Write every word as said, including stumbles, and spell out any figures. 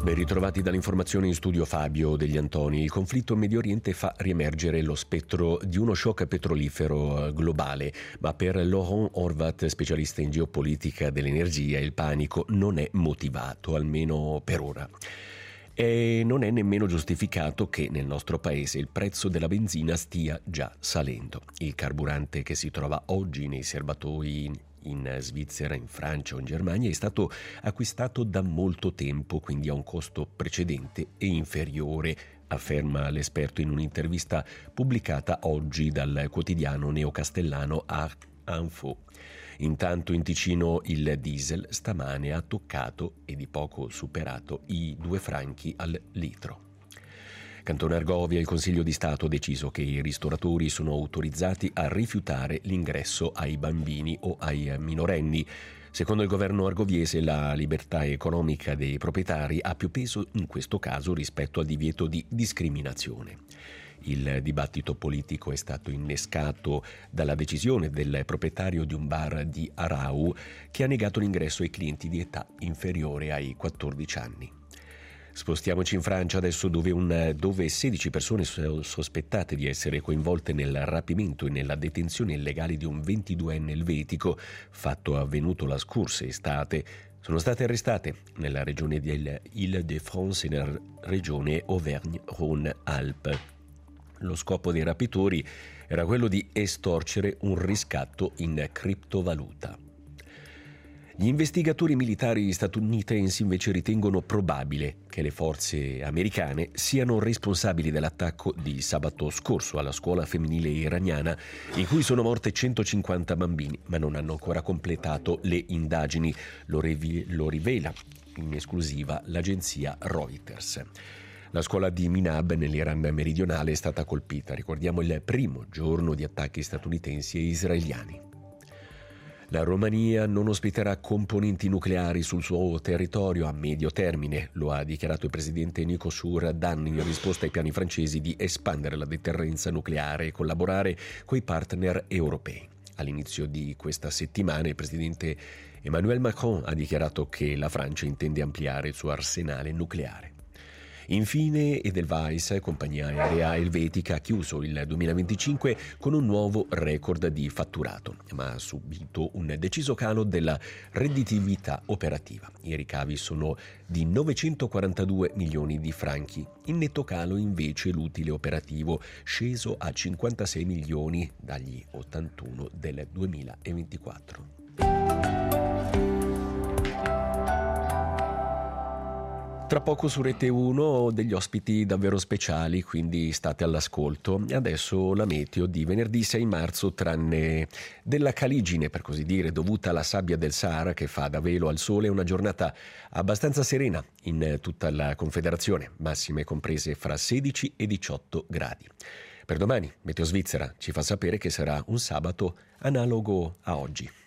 Ben ritrovati dall'informazione in studio Fabio Degli Antoni. Il conflitto in Medio Oriente fa riemergere lo spettro di uno shock petrolifero globale, ma per Laurent Horvath, specialista in geopolitica dell'energia, il panico non è motivato, almeno per ora. E non è nemmeno giustificato che nel nostro paese il prezzo della benzina stia già salendo. Il carburante che si trova oggi nei serbatoi in Svizzera, in Francia o in Germania è stato acquistato da molto tempo, quindi a un costo precedente e inferiore, afferma l'esperto in un'intervista pubblicata oggi dal quotidiano neocastellano Info. Intanto in Ticino il diesel stamane ha toccato e di poco superato i due franchi al litro. Cantone Argovia, il Consiglio di Stato ha deciso che i ristoratori sono autorizzati a rifiutare l'ingresso ai bambini o ai minorenni. Secondo il governo argoviese la libertà economica dei proprietari ha più peso in questo caso rispetto al divieto di discriminazione. Il dibattito politico è stato innescato dalla decisione del proprietario di un bar di Arau che ha negato l'ingresso ai clienti di età inferiore ai quattordici anni. Spostiamoci in Francia adesso, dove, un, dove sedici persone sospettate di essere coinvolte nel rapimento e nella detenzione illegale di un ventiduenne elvetico, fatto avvenuto la scorsa estate, sono state arrestate nella regione dell'Île-de-France e nella regione Auvergne-Rhône-Alpes. Lo scopo dei rapitori era quello di estorcere un riscatto in criptovaluta. Gli investigatori militari statunitensi invece ritengono probabile che le forze americane siano responsabili dell'attacco di sabato scorso alla scuola femminile iraniana, in cui sono morte centocinquanta bambini, ma non hanno ancora completato le indagini, lo, rive- lo rivela in esclusiva l'agenzia Reuters. La scuola di Minab nell'Iran meridionale è stata colpita, ricordiamo il primo giorno di attacchi statunitensi e israeliani. La Romania non ospiterà componenti nucleari sul suo territorio a medio termine, lo ha dichiarato il presidente Nicosur Dan in risposta ai piani francesi di espandere la deterrenza nucleare e collaborare coi partner europei. All'inizio di questa settimana il presidente Emmanuel Macron ha dichiarato che la Francia intende ampliare il suo arsenale nucleare. Infine Edelweiss, compagnia aerea elvetica, ha chiuso il duemilaventicinque con un nuovo record di fatturato, ma ha subito un deciso calo della redditività operativa. I ricavi sono di novecentoquarantadue milioni di franchi. In netto calo invece l'utile operativo, sceso a cinquantasei milioni dagli ottantuno del duemilaventiquattro. Tra poco su Rete uno degli ospiti davvero speciali, quindi state all'ascolto. E adesso la meteo di venerdì sei marzo, tranne della caligine, per così dire, dovuta alla sabbia del Sahara che fa da velo al sole, una giornata abbastanza serena in tutta la Confederazione, massime comprese fra sedici e diciotto gradi. Per domani Meteo Svizzera ci fa sapere che sarà un sabato analogo a oggi.